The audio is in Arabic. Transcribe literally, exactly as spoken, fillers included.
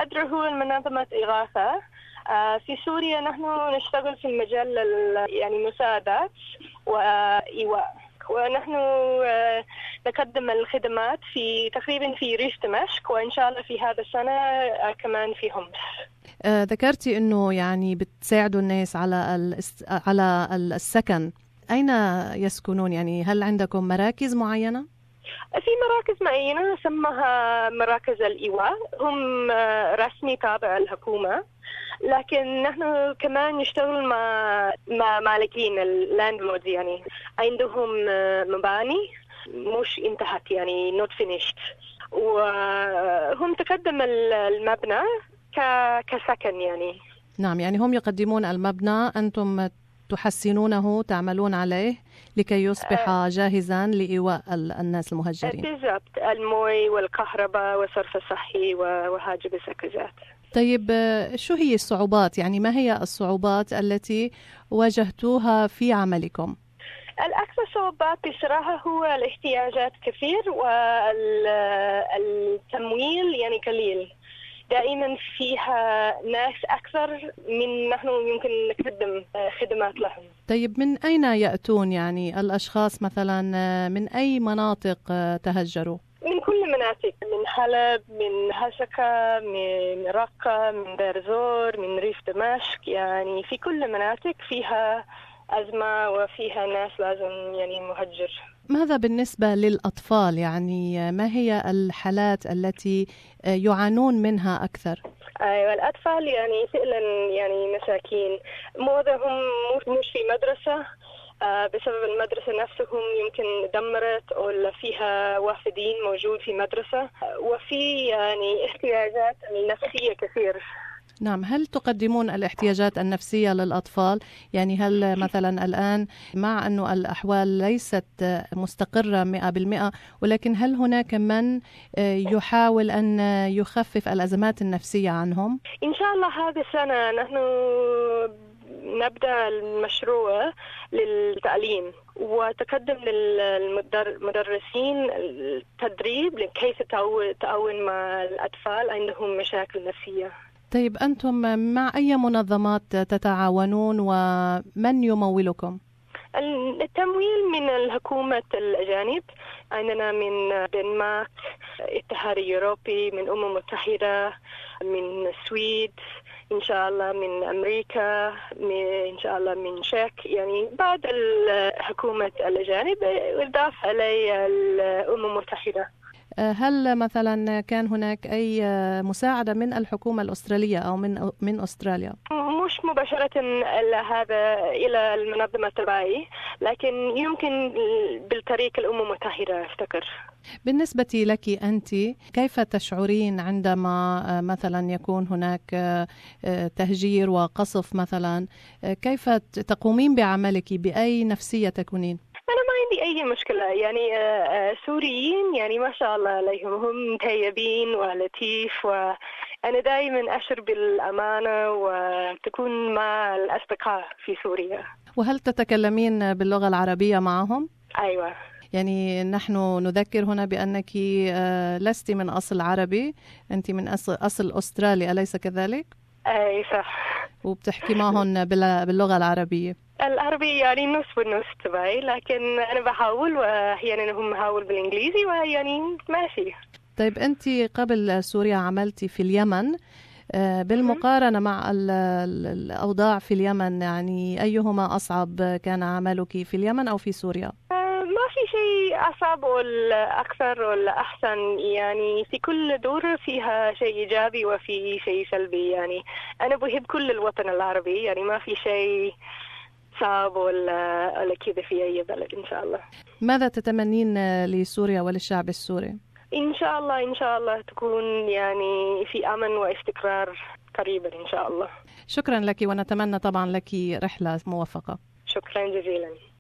أدرى هو منظمة إغاثة. في سوريا نحن نشتغل في المجال يعني مساعدات وإيواء، ونحن نقدم الخدمات في تقريبا في ريف دمشق، وإن شاء الله في هذا السنة كمان في حمص. آه ذكرتي إنه يعني بتساعدوا الناس على الاست... على السكن. أين يسكنون؟ يعني هل عندكم مراكز معينة؟ في مراكز معينة نسمها مراكز الإيواء، هم رسمي تابع الحكومة، لكن نحن كمان نشتغل مع مع مالكين اللاندلوردز، يعني عندهم مباني مش انتهت يعني not finished، وهم تقدم المبنى كسكن يعني. نعم، يعني هم يقدمون المبنى، أنتم تحسنونه، تعملون عليه لكي يصبح جاهزا لإيواء الناس المهجرين. بالضبط، المي والكهرباء والصرف الصحي وحاجب السكزات. طيب شو هي الصعوبات؟ يعني ما هي الصعوبات التي واجهتوها في عملكم؟ الأكثر صعوبات بصراحة هو الاحتياجات كثير والتمويل يعني قليل. دائما فيها ناس أكثر من نحن يمكن نقدم خدمات لهم. طيب من أين يأتون يعني الأشخاص مثلا؟ من أي مناطق تهجروا؟ من كل مناطق، من حلب، من هسكة، من رقة، من دير زور، من ريف دمشق، يعني في كل مناطق فيها أزمة وفيها ناس لازم يعني مهجر. ماذا بالنسبة للأطفال؟ يعني ما هي الحالات التي يعانون منها أكثر؟ أيوة، الأطفال يعني فعلا يعني مساكين، معظمهم مش في مدرسة بسبب المدرسة نفسهم يمكن دمرت أو فيها وافدين موجود في مدرسة، وفي يعني احتياجات النفسية كثير. نعم، هل تقدمون الاحتياجات النفسية للأطفال؟ يعني هل مثلا الآن مع أنه الأحوال ليست مستقرة مئة بالمئة، ولكن هل هناك من يحاول أن يخفف الأزمات النفسية عنهم؟ إن شاء الله هذه السنة نحن نبدأ المشروع للتعليم وتقدم للمدرسين التدريب لكيف تعاون مع الأطفال عندهم مشاكل نفسية. طيب أنتم مع أي منظمات تتعاونون ومن يمولكم؟ التمويل من الحكومة الأجانب، عندنا من دنمارك، الاتحاد الأوروبي، من الأمم المتحدة، من السويد إن شاء الله، من أمريكا، من إن شاء الله من شيك، يعني بعد الحكومة الأجانب إضافة على الأمم المتحدة. هل مثلا كان هناك أي مساعدة من الحكومة الأسترالية أو من من أستراليا؟ مش مباشرة إلى هذا إلى المنظمة تبعي، لكن يمكن بالطريق الأمم المتحدة أفتكر. بالنسبة لك أنت، كيف تشعرين عندما مثلا يكون هناك تهجير وقصف مثلا؟ كيف تقومين بعملك؟ بأي نفسية تكونين؟ أنا ما عندي أي مشكلة، يعني سوريين يعني ما شاء الله عليهم، هم طيبين ولطيف، وأنا دائما أشعر بالأمانة وتكون مع الأصدقاء في سوريا. وهل تتكلمين باللغة العربية معهم؟ أيوة. يعني نحن نذكر هنا بأنك لست من أصل عربي، أنت من أصل, أصل أسترالي، أليس كذلك؟ أي صح. وبتحكي معهم باللغة العربية؟ العربي يعني نص بالنص تبعي، لكن أنا بحاول وأحيانا هم بحاول بالإنجليزي ويعني ماشي. طيب أنت قبل سوريا عملتي في اليمن، بالمقارنة مع الأوضاع في اليمن، يعني أيهما أصعب كان عملك في اليمن أو في سوريا؟ ما في شيء أصعب ولا أكثر ولا أحسن، يعني في كل دورة فيها شيء إيجابي وفي شيء سلبي. يعني أنا بحب كل الوطن العربي، يعني ما في شيء صعب ولا ولا كذا في أي بلد إن شاء الله. ماذا تتمنين لسوريا وللشعب السوري؟ إن شاء الله إن شاء الله تكون يعني في أمن واستقرار قريبا إن شاء الله. شكرا لك، ونتمنى طبعا لك رحلة موفقة. شكرا جزيلا.